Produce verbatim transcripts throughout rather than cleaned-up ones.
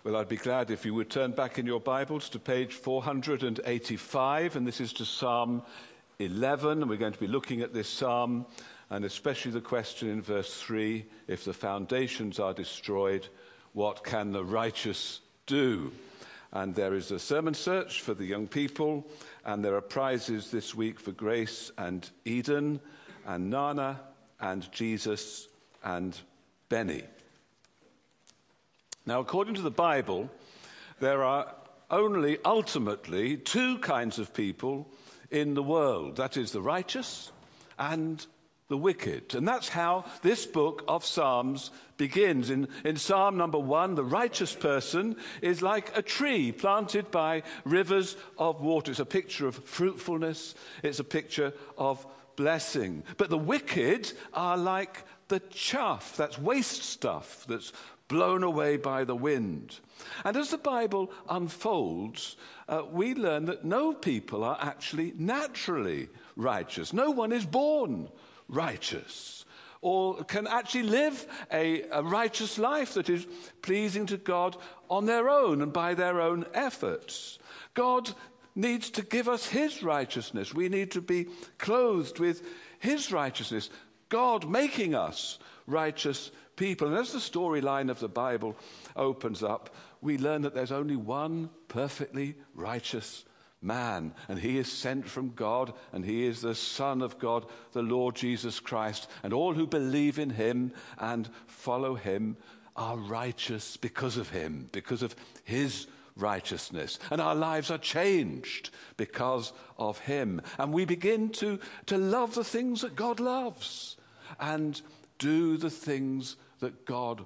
Well, I'd be glad if you would turn back in your Bibles to page four hundred eighty-five, and this is to Psalm eleven, and we're going to be looking at this psalm, and especially the question in verse three, if the foundations are destroyed, what can the righteous do? And there is a sermon search for the young people, and there are prizes this week for Grace and Eden, and Nana, and Jesus, and Benny. Now, according to the Bible, there are only ultimately two kinds of people in the world. That is the righteous and the wicked. And that's how this book of Psalms begins. In, in Psalm number one, the righteous person is like a tree planted by rivers of water. It's a picture of fruitfulness. It's a picture of blessing. But the wicked are like the chaff, that's waste stuff, that's blown away by the wind. And as the Bible unfolds, uh, we learn that no people are actually naturally righteous. No one is born righteous or can actually live a, a righteous life that is pleasing to God on their own and by their own efforts. God needs to give us his righteousness. We need to be clothed with his righteousness. God making us righteous people. And as the storyline of the Bible opens up, we learn that there's only one perfectly righteous man, and he is sent from God, and he is the Son of God, the Lord Jesus Christ. And all who believe in him and follow him are righteous because of him, because of his righteousness. And our lives are changed because of him. And we begin to, to love the things that God loves and do the things that God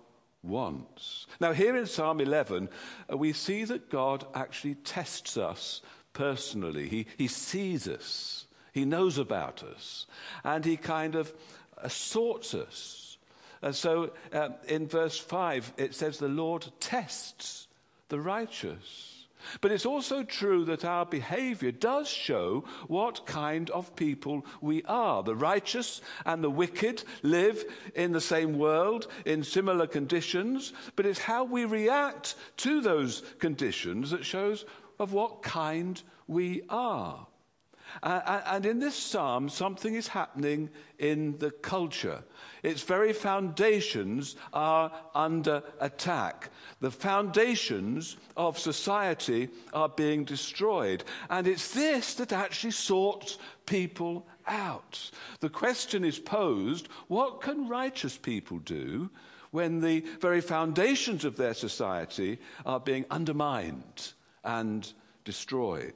wants. Now, here in Psalm eleven, uh, we see that God actually tests us personally. He, he sees us. He knows about us. And he kind of uh, sorts us. And so uh, in verse five, it says, the Lord tests the righteous. But it's also true that our behavior does show what kind of people we are. The righteous and the wicked live in the same world, in similar conditions, but it's how we react to those conditions that shows of what kind we are. Uh, and in this psalm, something is happening in the culture. Its very foundations are under attack. The foundations of society are being destroyed. And it's this that actually sorts people out. The question is posed, what can righteous people do when the very foundations of their society are being undermined and destroyed?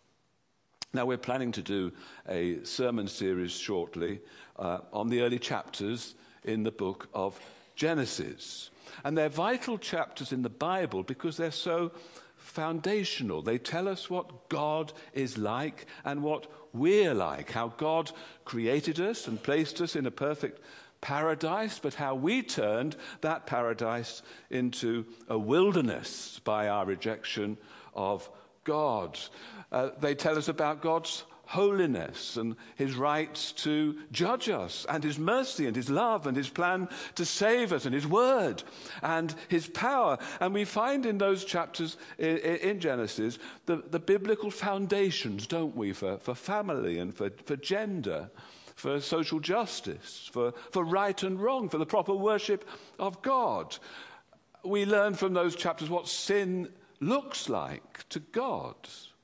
Now, we're planning to do a sermon series shortly uh, on the early chapters in the book of Genesis. And they're vital chapters in the Bible because they're so foundational. They tell us what God is like and what we're like, how God created us and placed us in a perfect paradise, but how we turned that paradise into a wilderness by our rejection of God. Uh, they tell us about God's holiness and his rights to judge us, and his mercy and his love and his plan to save us, and his word and his power. And we find in those chapters in, in Genesis the, the biblical foundations, don't we, for, for family and for, for gender, for social justice, for, for right and wrong, for the proper worship of God. We learn from those chapters what sin looks like to God.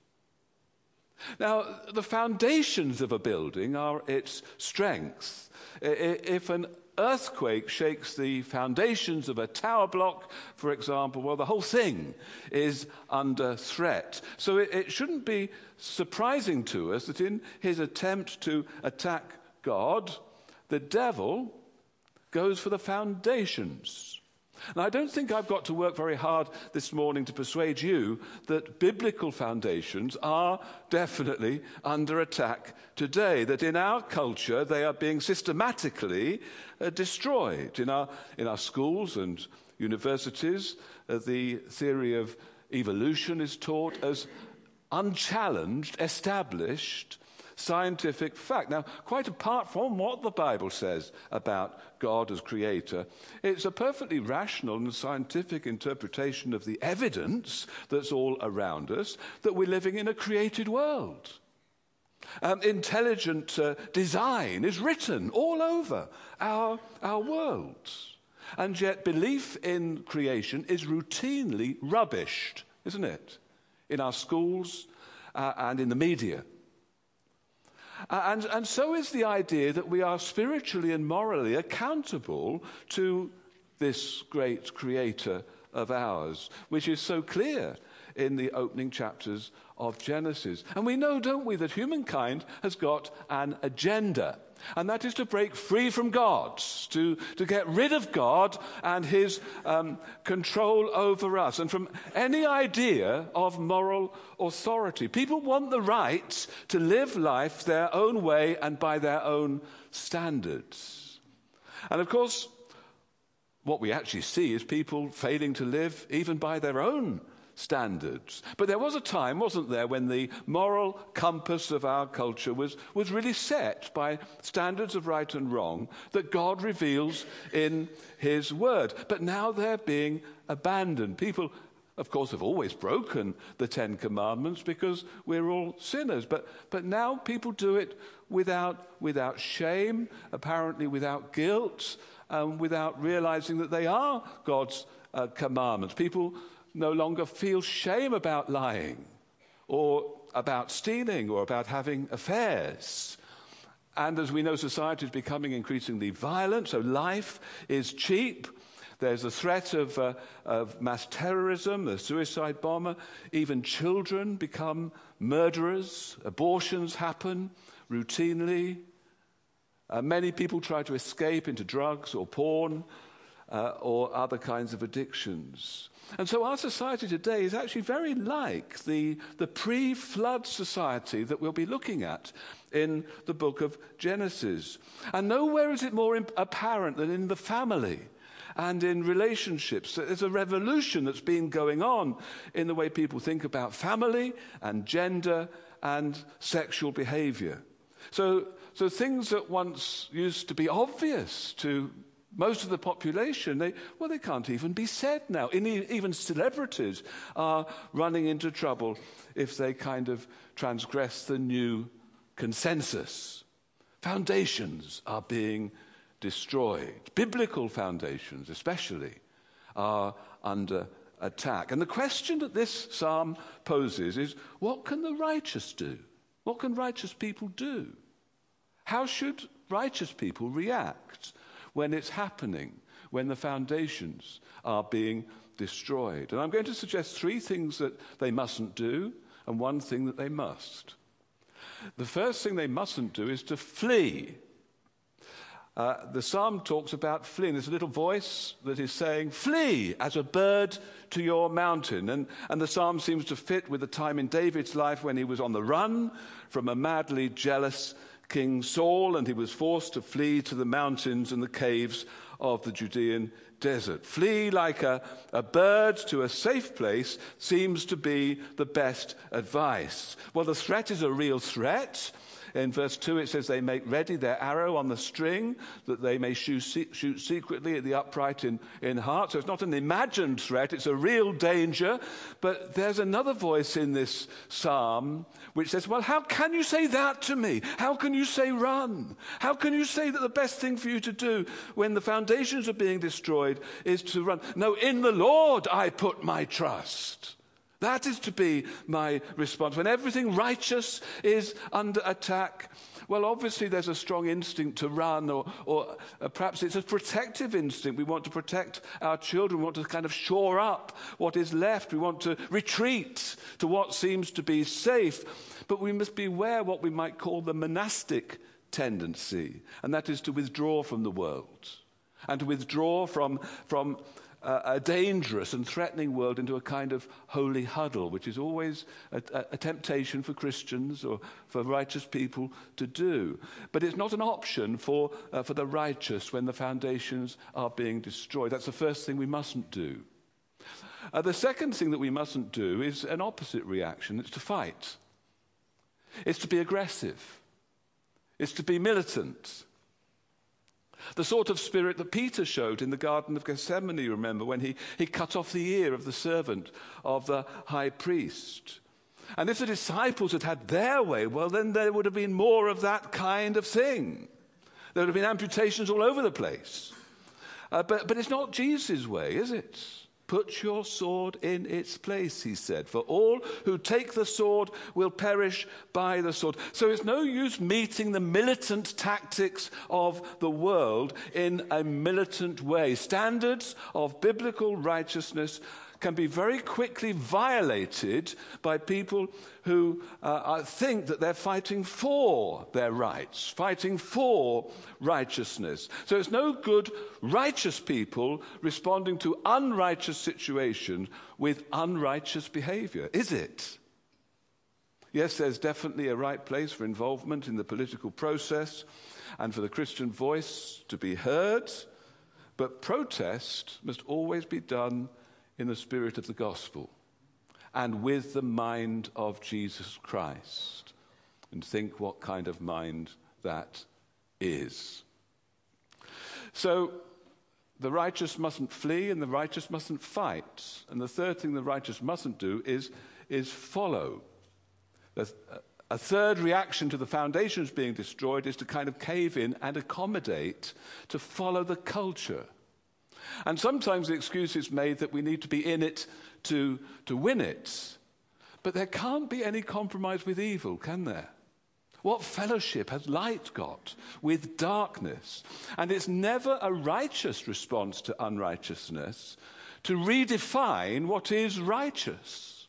Now, the foundations of a building are its strength. If an earthquake shakes the foundations of a tower block, for example, well, the whole thing is under threat. So it, it shouldn't be surprising to us that in his attempt to attack God, the devil goes for the foundations. Now, I don't think I've got to work very hard this morning to persuade you that biblical foundations are definitely under attack today, that in our culture they are being systematically uh, destroyed. In our, in our schools and universities, uh, the theory of evolution is taught as unchallenged, established scientific fact. Now, quite apart from what the Bible says about God as creator, it's a perfectly rational and scientific interpretation of the evidence that's all around us that we're living in a created world. Um, intelligent uh, design is written all over our, our world. And yet belief in creation is routinely rubbished, isn't it? In our schools uh, and in the media. Uh, and, and so is the idea that we are spiritually and morally accountable to this great creator of ours, which is so clear in the opening chapters of Genesis. And we know, don't we, that humankind has got an agenda. And that is to break free from God, to, to get rid of God and his um, control over us, and from any idea of moral authority. People want the right to live life their own way and by their own standards. And of course, what we actually see is people failing to live even by their own standards. But there was a time, wasn't there, when the moral compass of our culture was, was really set by standards of right and wrong that God reveals in his word. But now they're being abandoned. People, of course, have always broken the Ten Commandments because we're all sinners. But, but now people do it without, without shame, apparently without guilt, um, without realizing that they are God's uh, commandments. People no longer feel shame about lying or about stealing or about having affairs. And as we know, society is becoming increasingly violent, so life is cheap. There's a threat of, uh, of mass terrorism, a suicide bomber. Even children become murderers. Abortions happen routinely. Uh, many people try to escape into drugs or porn uh, or other kinds of addictions. And so our society today is actually very like the, the pre-flood society that we'll be looking at in the book of Genesis. And nowhere is it more imp- apparent than in the family and in relationships. There's a revolution that's been going on in the way people think about family and gender and sexual behavior. So, so things that once used to be obvious to most of the population, they, well, they can't even be said now. Even celebrities are running into trouble if they kind of transgress the new consensus. Foundations are being destroyed. Biblical foundations, especially, are under attack. And the question that this psalm poses is, what can the righteous do? What can righteous people do? How should righteous people react when it's happening, when the foundations are being destroyed? And I'm going to suggest three things that they mustn't do and one thing that they must. The first thing they mustn't do is to flee. Uh, the psalm talks about fleeing. There's a little voice that is saying, flee as a bird to your mountain. And, and the psalm seems to fit with the time in David's life when he was on the run from a madly jealous King Saul, and he was forced to flee to the mountains and the caves of the Judean desert. Flee like a, a bird to a safe place seems to be the best advice. Well, the threat is a real threat. In verse two, it says they make ready their arrow on the string, that they may shoot, shoot secretly at the upright in, in heart. So it's not an imagined threat, it's a real danger. But there's another voice in this psalm which says, well, how can you say that to me? How can you say run? How can you say that the best thing for you to do when the foundations are being destroyed is to run? No, in the Lord I put my trust. That is to be my response. When everything righteous is under attack, well, obviously there's a strong instinct to run, or, or uh, perhaps it's a protective instinct. We want to protect our children. We want to kind of shore up what is left. We want to retreat to what seems to be safe. But we must beware what we might call the monastic tendency, and that is to withdraw from the world and to withdraw from from a dangerous and threatening world into a kind of holy huddle, which is always a, a temptation for Christians or for righteous people to do. But it's not an option for, uh, for the righteous when the foundations are being destroyed. That's the first thing we mustn't do. Uh, the second thing that we mustn't do is an opposite reaction. It's to fight. It's to be aggressive. is to be militant. The sort of spirit that Peter showed in the Garden of Gethsemane, remember, when he, he cut off the ear of the servant of the high priest. And if the disciples had had their way, well, then there would have been more of that kind of thing. There would have been amputations all over the place. Uh, but, but it's not Jesus' way, is it? Put your sword in its place, he said, for all who take the sword will perish by the sword. So it's no use meeting the militant tactics of the world in a militant way. Standards of biblical righteousness can be very quickly violated by people who uh, think that they're fighting for their rights, fighting for righteousness. So it's no good righteous people responding to unrighteous situations with unrighteous behavior, is it? Yes, there's definitely a right place for involvement in the political process and for the Christian voice to be heard, but protest must always be done in the spirit of the gospel and with the mind of Jesus Christ. And think what kind of mind that is. So the righteous mustn't flee and the righteous mustn't fight. And the third thing the righteous mustn't do is, is follow. A third reaction to the foundations being destroyed is to kind of cave in and accommodate, to follow the culture. And sometimes the excuse is made that we need to be in it to, to win it. But there can't be any compromise with evil, can there? What fellowship has light got with darkness? And it's never a righteous response to unrighteousness to redefine what is righteous.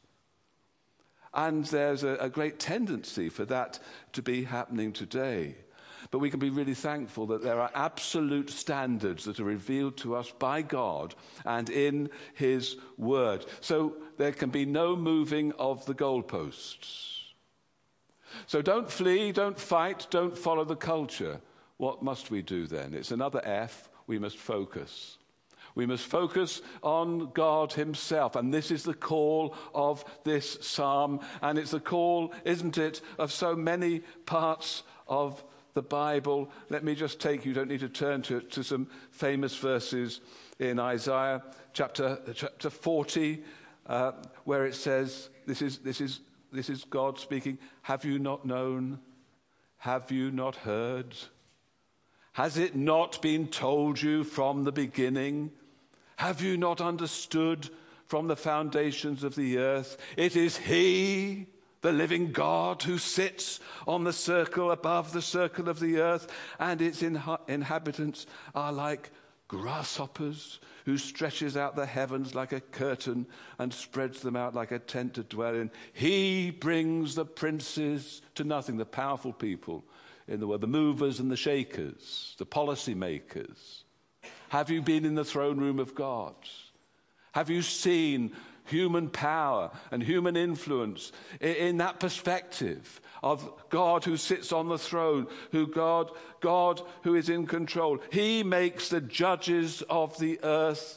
And there's a, a great tendency for that to be happening today. But we can be really thankful that there are absolute standards that are revealed to us by God and in his word. So there can be no moving of the goalposts. So don't flee, don't fight, don't follow the culture. What must we do then? It's another F. We must focus. We must focus on God himself. And this is the call of this psalm. And it's the call, isn't it, of so many parts of the Bible. Let me just take, you don't need to turn to, to some famous verses in Isaiah chapter, chapter forty, uh, where it says, this is, this is, this is God speaking, have you not known? Have you not heard? Has it not been told you from the beginning? Have you not understood from the foundations of the earth? It is he, the living God, who sits on the circle above the circle of the earth, and its inha- inhabitants are like grasshoppers, who stretches out the heavens like a curtain and spreads them out like a tent to dwell in. He brings the princes to nothing, the powerful people in the world, the movers and the shakers, the policy makers. Have you been in the throne room of God? Have you seen human power and human influence in that perspective of God who sits on the throne, who God, God who is in control? He makes the judges of the earth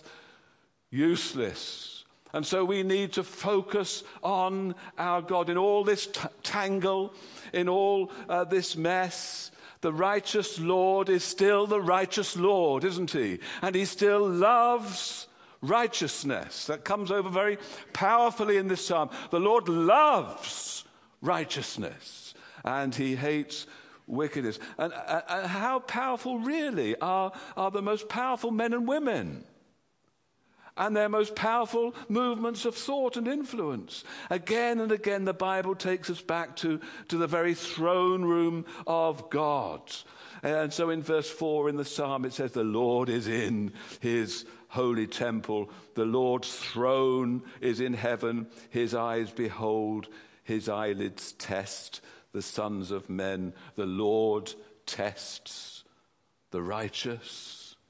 useless. And so we need to focus on our God in all this t- tangle, in all uh, this mess. The righteous Lord is still the righteous Lord, isn't he? And he still loves righteousness. That comes over very powerfully in this psalm. The Lord loves righteousness and he hates wickedness. And, and how powerful really are, are the most powerful men and women and their most powerful movements of thought and influence. Again and again the Bible takes us back to, to the very throne room of God. And so in verse four in the psalm it says, the Lord is in his holy temple. The Lord's throne is in heaven. His eyes behold, his eyelids test the sons of men. The Lord tests the righteous.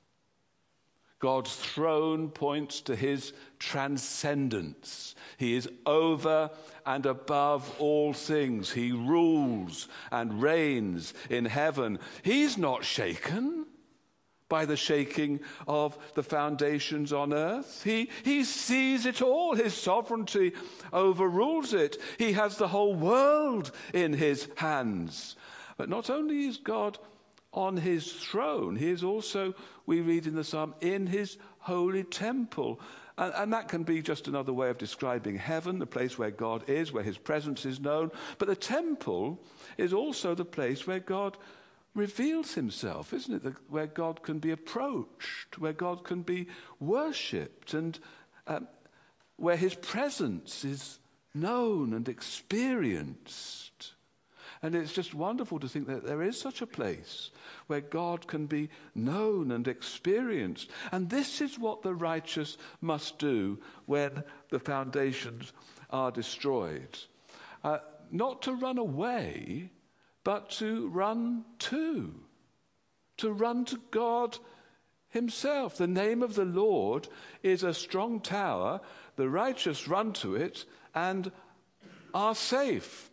God's throne points to his transcendence. He is over and above all things. He rules and reigns in heaven. He's not shaken by the shaking of the foundations on earth. He, he sees it all. His sovereignty overrules it. He has the whole world in his hands. But not only is God on his throne, he is also, we read in the psalm, in his holy temple. And, and that can be just another way of describing heaven, the place where God is, where his presence is known. But the temple is also the place where God reveals himself, isn't it? The, where God can be approached, where God can be worshipped, and um, where his presence is known and experienced. And it's just wonderful to think that there is such a place where God can be known and experienced. And this is what the righteous must do when the foundations are destroyed. Uh, not to run away, but to run to. To run to God himself. The name of the Lord is a strong tower. The righteous run to it and are safe.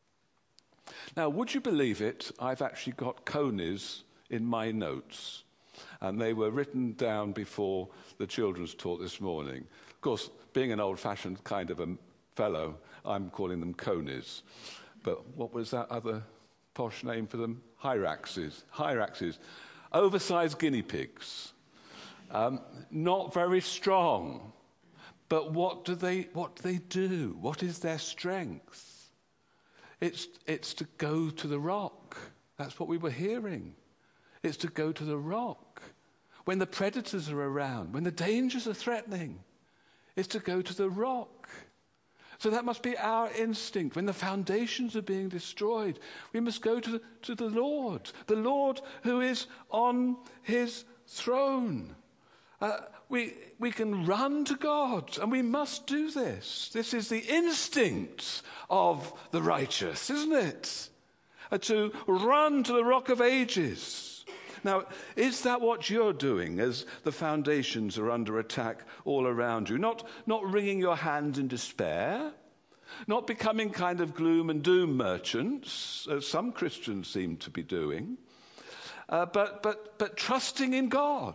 Now, would you believe it? I've actually got conies in my notes, and they were written down before the children's talk this morning. Of course, being an old-fashioned kind of a fellow, I'm calling them conies. But what was that other posh name for them? Hyraxes. Hyraxes. Oversized guinea pigs. Um, not very strong. But what do they, what do they do? What is their strength? It's, it's to go to the rock. That's what we were hearing. It's to go to the rock. When the predators are around, when the dangers are threatening, it's to go to the rock. So that must be our instinct. When the foundations are being destroyed, we must go to the, to the Lord, the Lord who is on his throne. Uh, we, we can run to God, and we must do this. This is the instinct of the righteous, isn't it? Uh, to run to the Rock of Ages. Now, is that what you're doing as the foundations are under attack all around you? Not, not wringing your hands in despair, not becoming kind of gloom and doom merchants, as some Christians seem to be doing, uh, but, but, but trusting in God.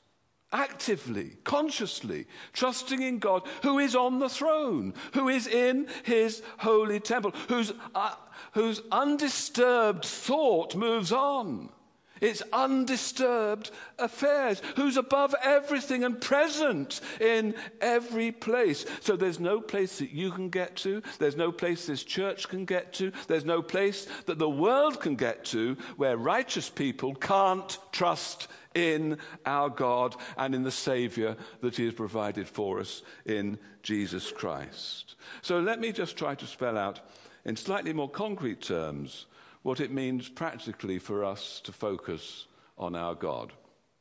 Actively, consciously, trusting in God who is on the throne, who is in his holy temple, whose, uh, whose undisturbed thought moves on. It's undisturbed affairs, who's above everything and present in every place. So there's no place that you can get to, there's no place this church can get to, there's no place that the world can get to where righteous people can't trust in our God and in the Saviour that he has provided for us in Jesus Christ. So let me just try to spell out in slightly more concrete terms what it means practically for us to focus on our God.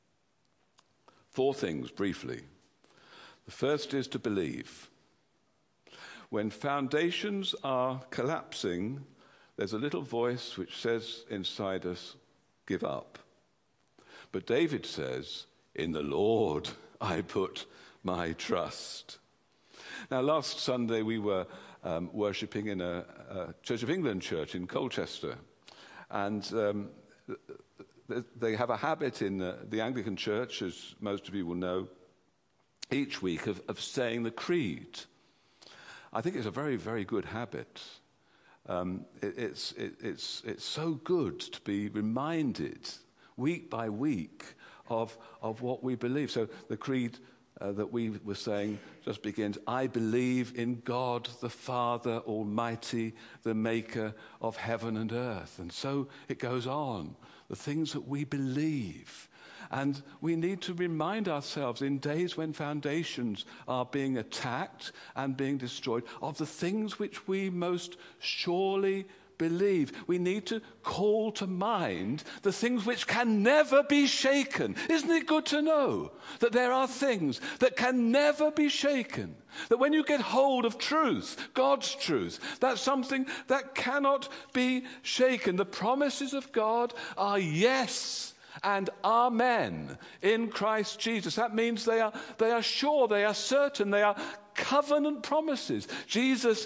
Four things, briefly. The first is to believe. When foundations are collapsing, there's a little voice which says inside us, give up. But David says, in the Lord I put my trust. Now, last Sunday we were um, worshipping in a, a Church of England church in Colchester. And um, they have a habit in uh, the Anglican Church, as most of you will know, each week of, of saying the creed. I think it's a very, very good habit. Um, it, it's, it, it's, it's so good to be reminded week by week of, of what we believe. So the creed uh, that we were saying just begins, I believe in God the Father Almighty, the maker of heaven and earth. And so it goes on, the things that we believe. And we need to remind ourselves in days when foundations are being attacked and being destroyed of the things which we most surely believe. We need to call to mind the things which can never be shaken. Isn't it good to know that there are things that can never be shaken? That when you get hold of truth, God's truth, that's something that cannot be shaken. The promises of God are yes and amen in Christ Jesus. That means they are, they are sure, they are certain, they are covenant promises. Jesus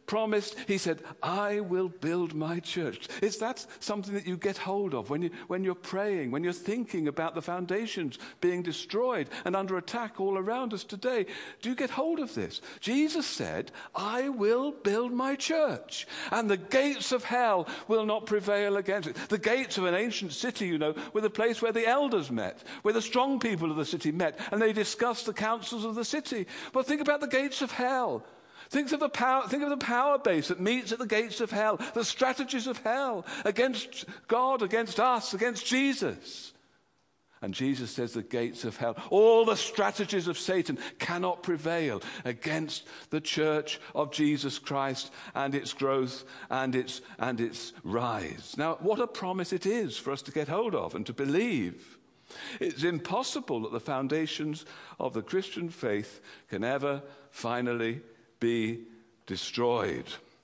promised, he said, I will build my church. Is that something that you get hold of when, you, when you're praying, when you're thinking about the foundations being destroyed and under attack all around us today? Do you get hold of this? Jesus said, I will build my church, and the gates of hell will not prevail against it. The gates of an ancient city, you know, were the place where the elders met, where the strong people of the city met, and they discussed the councils of the city. But think about the gates of hell. Think of the power, think of the power base that meets at the gates of hell, the strategies of hell against God, against us, against Jesus. And Jesus says the gates of hell, all the strategies of Satan cannot prevail against the church of Jesus Christ and its growth and its, and its rise. Now, what a promise it is for us to get hold of and to believe. It's impossible that the foundations of the Christian faith can ever finally be destroyed.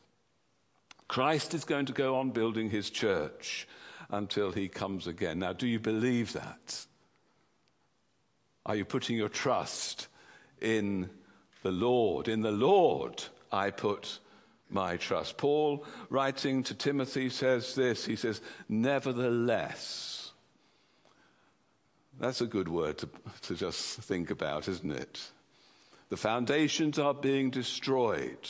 Christ is going to go on building his church until he comes again. Now, do you believe that? Are you putting your trust in the Lord? In the Lord I put my trust. Paul, writing to Timothy, says this. He says, nevertheless. That's a good word to, to just think about, isn't it? The foundations are being destroyed.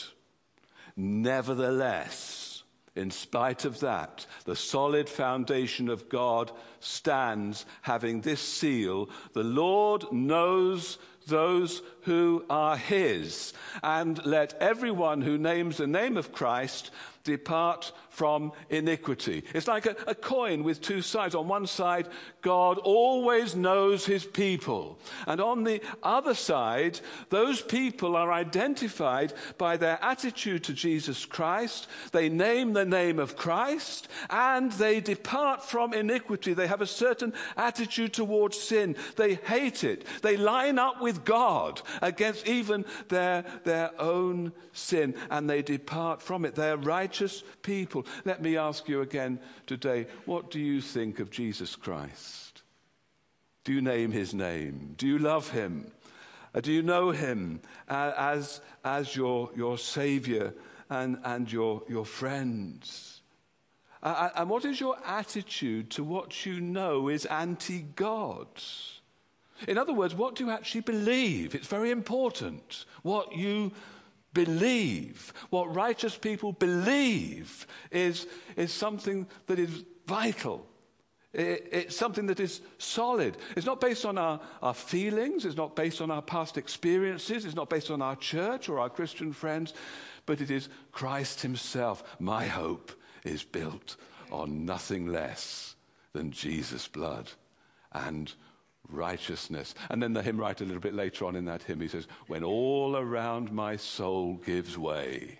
Nevertheless, in spite of that, the solid foundation of God stands, having this seal: the Lord knows those who are his, and let everyone who names the name of Christ depart from iniquity. It's like a, a coin with two sides. On one side, God always knows his people. And on the other side, those people are identified by their attitude to Jesus Christ. They name the name of Christ, and they depart from iniquity. They have a certain attitude towards sin. They hate it. They line up with God against even their, their own sin, and they depart from it. They are righteous people. Let me ask you again today, what do you think of Jesus Christ? Do you name his name? Do you love him? Uh, do you know him uh, as, as your, your Savior and, and your, your friends? Uh, and what is your attitude to what you know is anti-God? In other words, what do you actually believe? It's very important what you believe. What righteous people believe is, is something that is vital. It, it's something that is solid. It's not based on our, our feelings. It's not based on our past experiences. It's not based on our church or our Christian friends. But it is Christ himself. My hope is built on nothing less than Jesus' blood and righteousness. And then the hymn writer a little bit later on in that hymn, he says, when all around my soul gives way.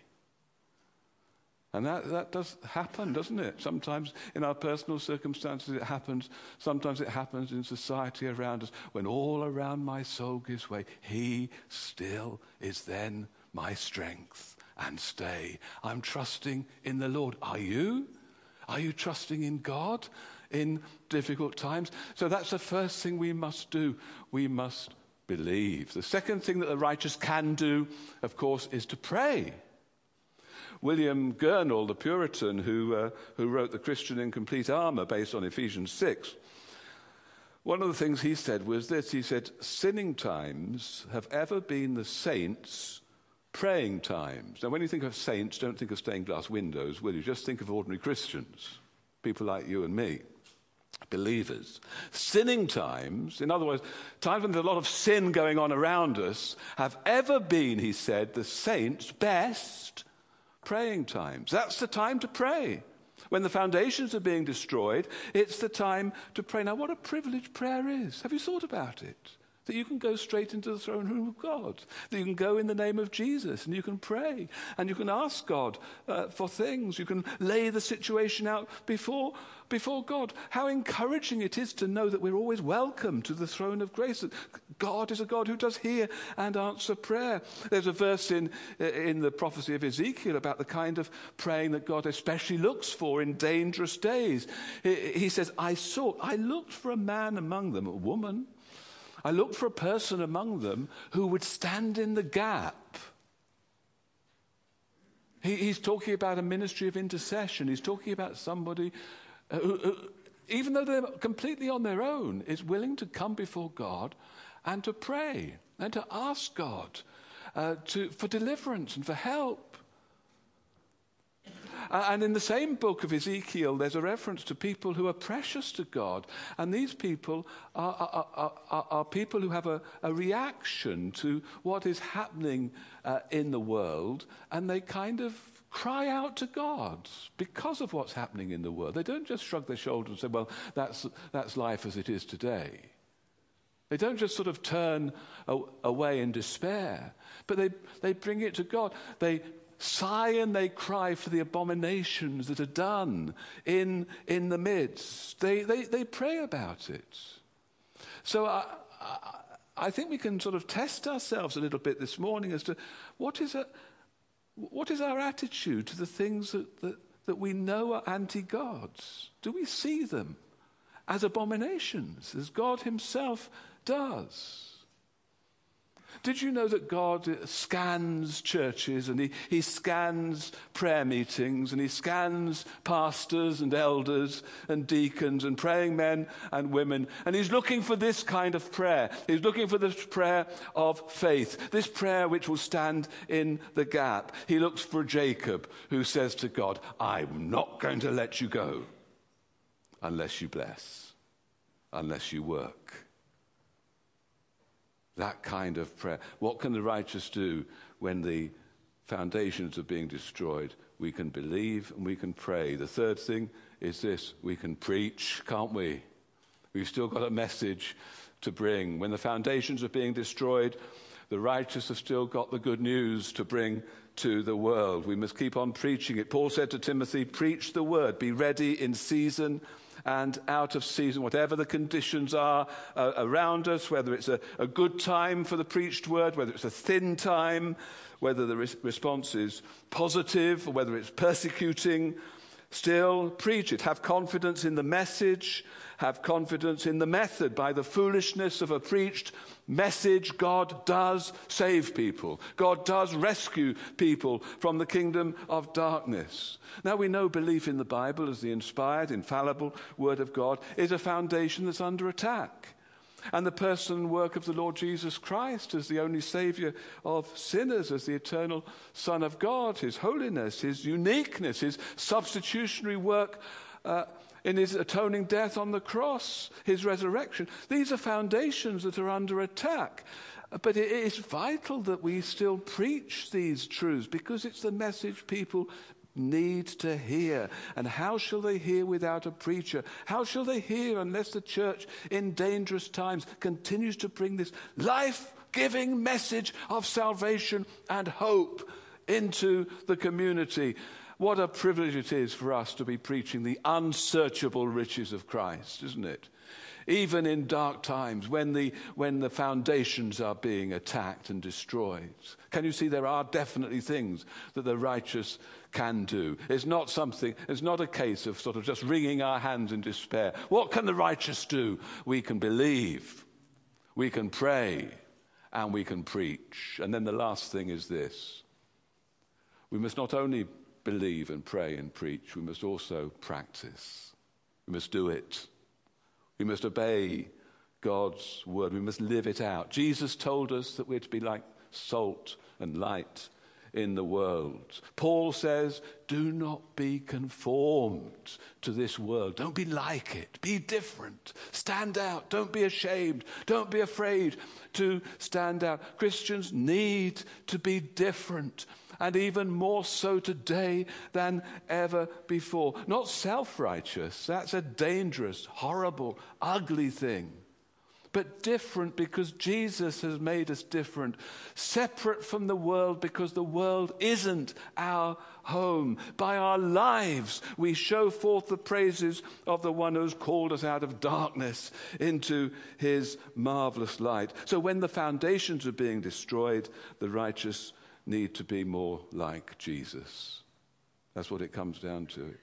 And that, that does happen, doesn't it? Sometimes in our personal circumstances it happens. Sometimes it happens in society around us. When all around my soul gives way, he still is then my strength and stay. I'm trusting in the Lord. Are you? Are you trusting in God in difficult times? So that's the first thing we must do. We must believe. The second thing that the righteous can do, of course, is to pray. William Gurnall, the Puritan who, uh, who wrote The Christian in Complete Armour based on Ephesians six, one of the things he said was this. He said, sinning times have ever been the saints' praying times. Now, when you think of saints, don't think of stained glass windows, will you? Just think of ordinary Christians, people like you and me. Believers. Sinning times, in other words, times when there's a lot of sin going on around us, have ever been, he said, the saints' best praying times. That's the time to pray. When the foundations are being destroyed, it's the time to pray. Now, what a privilege prayer is. Have you thought about it? That you can go straight into the throne room of God. That you can go in the name of Jesus and you can pray. And you can ask God uh, for things. You can lay the situation out before, before God. How encouraging it is to know that we're always welcome to the throne of grace. That God is a God who does hear and answer prayer. There's a verse in, in the prophecy of Ezekiel about the kind of praying that God especially looks for in dangerous days. He, he says, I sought, I looked for a man among them, a woman. I looked for a person among them who would stand in the gap. He, he's talking about a ministry of intercession. He's talking about somebody uh, who, who, even though they're completely on their own, is willing to come before God and to pray and to ask God uh, to, for deliverance and for help. Uh, and in the same book of Ezekiel, there's a reference to people who are precious to God. And these people are, are, are, are, are people who have a, a reaction to what is happening uh, in the world, and they kind of cry out to God because of what's happening in the world. They don't just shrug their shoulders and say, well, that's, that's life as it is today. They don't just sort of turn a, away in despair, but they, they bring it to God. They sigh and they cry for the abominations that are done in, in the midst. They, they, they pray about it. So I, I, I think we can sort of test ourselves a little bit this morning as to what is, a, what is our attitude to the things that, that, that we know are anti-gods. Do we see them as abominations, as God himself does? Did you know that God scans churches, and he, he scans prayer meetings, and he scans pastors and elders and deacons and praying men and women, and he's looking for this kind of prayer. He's looking for this prayer of faith, this prayer which will stand in the gap. He looks for Jacob, who says to God, I'm not going to let you go unless you bless, unless you work. That kind of prayer. What can the righteous do when the foundations are being destroyed? We can believe and we can pray. The third thing is this: we can preach, can't we? We've still got a message to bring. When the foundations are being destroyed, the righteous have still got the good news to bring to the world. We must keep on preaching it. Paul said to Timothy, preach the word, be ready in season and out of season, whatever the conditions are uh, around us, whether it's a, a good time for the preached word, whether it's a thin time, whether the res- response is positive, or whether it's persecuting, still preach it. Have confidence in the message, have confidence in the method. By the foolishness of a preached message, God does save people. God does rescue people from the kingdom of darkness. Now we know belief in the Bible as the inspired, infallible Word of God is a foundation that's under attack. And the person and work of the Lord Jesus Christ as the only Saviour of sinners, as the eternal Son of God, his holiness, his uniqueness, his substitutionary work uh, in his atoning death on the cross, his resurrection. These are foundations that are under attack. But it is vital that we still preach these truths, because it's the message people need to hear. And how shall they hear without a preacher? How shall they hear unless the church in dangerous times continues to bring this life-giving message of salvation and hope into the community? What a privilege it is for us to be preaching the unsearchable riches of Christ, isn't it? Even in dark times, when the, when the foundations are being attacked and destroyed. Can you see there are definitely things that the righteous can do? It's not something, it's not a case of sort of just wringing our hands in despair. What can the righteous do? We can believe, we can pray, and we can preach. And then the last thing is this: we must not only believe and pray and preach, we must also practice. We must do it. We must obey God's word. We must live it out. Jesus told us that we're to be like salt and light in the world. Paul says, do not be conformed to this world. Don't be like it. Be different. Stand out. Don't be ashamed. Don't be afraid to stand out. Christians need to be different, and even more so today than ever before. Not self-righteous. That's a dangerous, horrible, ugly thing. But different because Jesus has made us different. Separate from the world because the world isn't our home. By our lives, we show forth the praises of the one who's called us out of darkness into his marvelous light. So when the foundations are being destroyed, the righteous need to be more like Jesus. That's what it comes down to.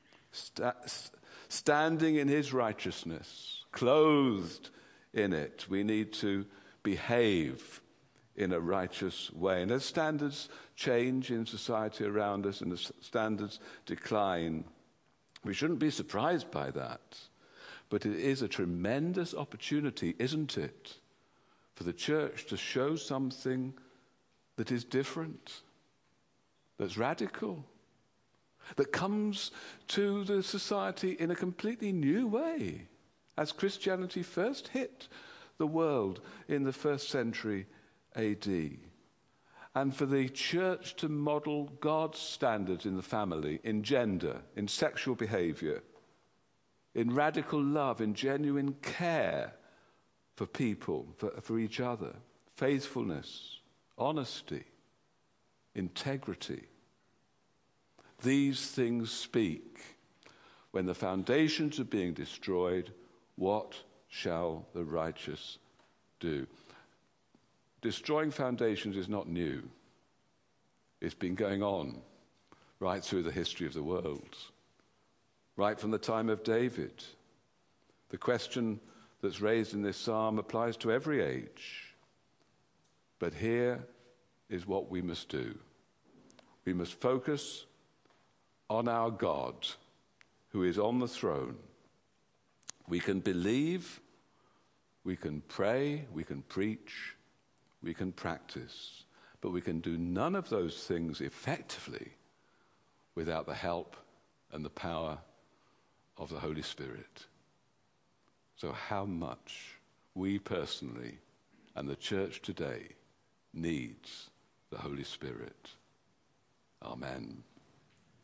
St- standing in his righteousness, clothed in it. We need to behave in a righteous way. And as standards change in society around us and as standards decline, we shouldn't be surprised by that. But it is a tremendous opportunity, isn't it, for the church to show something that is different, that's radical, that comes to the society in a completely new way, as Christianity first hit the world in the first century A D. And for the church to model God's standards in the family, in gender, in sexual behavior, in radical love, in genuine care for people, for, for each other, faithfulness, honesty, integrity. These things speak. When the foundations are being destroyed, what shall the righteous do? Destroying foundations is not new. It's been going on right through the history of the world, right from the time of David. The question that's raised in this psalm applies to every age. But here is what we must do. We must focus on our God, who is on the throne. We can believe, we can pray, we can preach, we can practice, but we can do none of those things effectively without the help and the power of the Holy Spirit. So how much we personally and the church today needs the Holy Spirit. Amen.